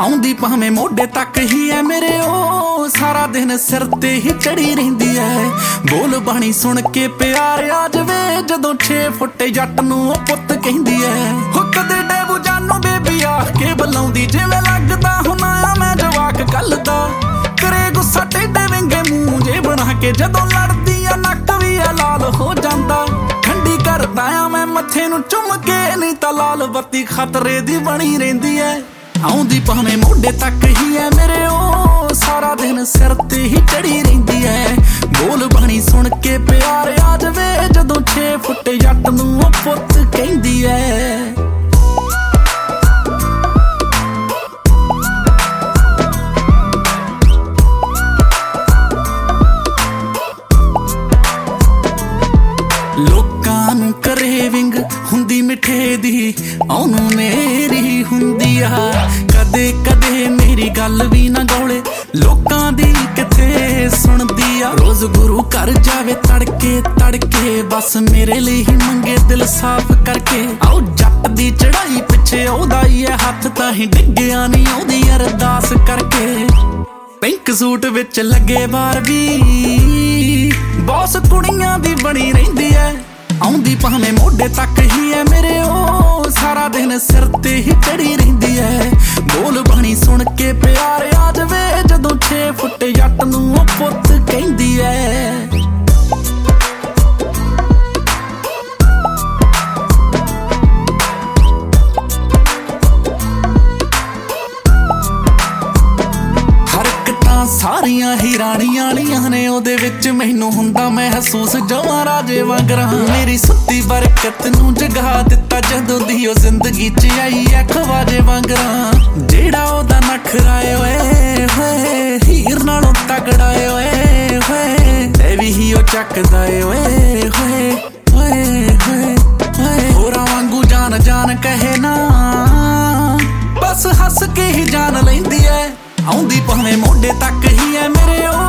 ਆਉਂਦੀ ਭਾਵੇਂ ਮੋਢੇ ਤੱਕ ਹੀ ਐ ਮੇਰੇ ਉਹ ਸਾਰਾ ਦਿਨ ਸਿਰ ਤੇ ਹੀ ਚੜੀ ਰਹਿੰਦੀ ਐ। ਬੋਲ ਬਾਣੀ ਸੁਣ ਕੇ ਪਿਆਰ ਆ ਜਵੇ ਜਦੋਂ 6 ਫੁੱਟ ਜੱਟ ਨੂੰ ਉਹ ਪੁੱਤ ਕਹਿੰਦੀ ਐ। ਹੋ ਕਦੇ ਡੇਬੂ ਜਾਨੂ ਬੇਬੀ ਆ ਕੇ ਬੁਲਾਉਂਦੀ ਜਿਵੇਂ ਲੱਗਦਾ ਹੁਣਾ ਆ ਮੈਂ ਜਵਾਕ ਕੱਲ ਦਾ। ਕਰੇ ਗੁੱਸਾ ਟੇਢੇ ਵਿੰਗੇ ਮੂੰਹ ਜੇ ਬਣਾ ਕੇ ਜਦੋਂ ਲੜਦੀ ਆ ਨੱਕ ਵੀ ਆ ਲਾਲ ਹੋ ਜਾਂਦਾ। ਠੰਡੀ ਕਰਦਾ ਆ ਮੈਂ ਮੱਥੇ ਨੂੰ ਚੁੰਮ ਕੇ ਨਹੀਂ ਤਾਂ ਲਾਲ ਬੱਤੀ ਖਤਰੇ ਦੀ ਬਣੀ ਰਹਿੰਦੀ ਐ। ਆਉਂਦੀ ਭਾਵੇਂ ਮੋਢੇ ਤੱਕ ਹੀ ਐ ਮੇਰੇ ਉਹ ਸਾਰਾ ਦਿਨ ਸਿਰ ਤੇ ਹੀ ਚੜੀ ਰਹਿੰਦੀ ਐ। ਬੋਲ ਬਾਣੀ ਸੁਣ ਕੇ ਪਿਆਰ ਆ ਜਵੇ ਜਦੋਂ 6 ਫੁੱਟ ਜੱਟ ਨੂੰ ਉਹ ਪੁੱਤ ਕਹਿੰਦੀ ਐ। ਲੋਕਾਂ ਨੂੰ ਕਰੇਵਿੰਗ ਹੁੰਦੀ ਮਿੱਠੇ ਦੀ ਉਹਨੂੰ ਮੇਰੀ ਹੁੰਦੀ ਆ। ਕਦੇ ਕਦੇ ਮੇਰੀ ਗੱਲ ਵੀ ਨਾ ਗੌਲੇ ਲੋਕਾਂ ਦੀ ਕਿੱਥੇ ਸੁਣਦੀ ਆ। ਰੋਜ਼ ਗੁਰੂ ਘਰ ਜਾਵੇ ਤੜਕੇ ਤੜਕੇ ਬਸ ਮੇਰੇ ਲਈ ਹੀ ਮੰਗੇ ਦਿਲ ਸਾਫ਼ ਕਰਕੇ। ਆਓ ਜੱਟ ਦੀ ਚੜਾਈ ਪਿੱਛੇ ਉਹਦਾ ਹੀ ਐ ਹੱਥ ਤਾਂ ਹੀ ਡਿੱਗਿਆ ਨਹੀਂ ਉਹਦੀ ਅਰਦਾਸ ਕਰਕੇ। ਪਿੰਕ ਸੂਟ ਵਿੱਚ ਲੱਗੇ ਬਾਰਬੀ ਬੌਸ ਕੁੜੀਆਂ ਦੀ ਬਣੀ ਰਹਿੰਦੀ ਐ। ਆਉਂਦੀ ਭਾਵੇਂ ਮੋਢੇ ਤੱਕ ਹੀ ਐ ਮੇਰੇ ਉਹ ਸਾਰਾ ਦਿਨ ਸਿਰ ਤੇ ਹੀ ਚੜੀ ਰਹਿੰਦੀ ਐ। ਬੋਲ ਬਾਣੀ ਸੁਣ ਕੇ ਪਿਆਰ ਆ ਜਵੇ ਜਦੋਂ 6 ਫੁੱਟ ਜੱਟ ਨੂੰ ਉਹ ਪੁੱਤ ਕਹਿੰਦੀ ਐ। ਸਾਰੀਆਂ ਹੀ ਰਾਣੀਆਂ ਵਾਲੀਆਂ ਨੇ ਉਹਦੇ ਵਿੱਚ ਮੈਨੂੰ ਹੁੰਦਾ ਮਹਿਸੂਸ ਜਵਾਂ ਰਾਜੇ ਵਾਂਗਰਾਂ। ਮੇਰੀ ਸੁੱਤੀ ਬਰਕਤ ਨੂੰ ਜਗਾ ਦਿੱਤਾ ਜਦੋਂ ਦੀ ਉਹ ਜ਼ਿੰਦਗੀ 'ਚ ਆਈ ਐ ਖਵਾਜੇ ਵਾਂਗਰਾਂ। ਜਿਹੜਾ ਉਹਦਾ ਨਖਰਾ ਓਏ ਹੋਏ ਹੀਰ ਨਾਲੋਂ ਤਗੜਾ ਓਏ ਹੋਏ ਤੇ ਵੀ ਹੀ ਉਹ ਚੱਕਦਾ ਓਏ ਹੋਏ ਹੋਏ ਹੋਏ। ਹੋਰਾਂ ਵਾਂਗੂ ਜਾਨ ਜਾਨ ਕਹੇ ਨਾ ਬਸ ਹੱਸ ਕੇ ਹੀ ਜਾਨ ਲੈਂਦੀ ਐ। ਆਉਂਦੀ ਭਾਵੇਂ ਮੋਢੇ ਤੱਕ ਹੀ ਐ ਮੇਰੇ ਉਹ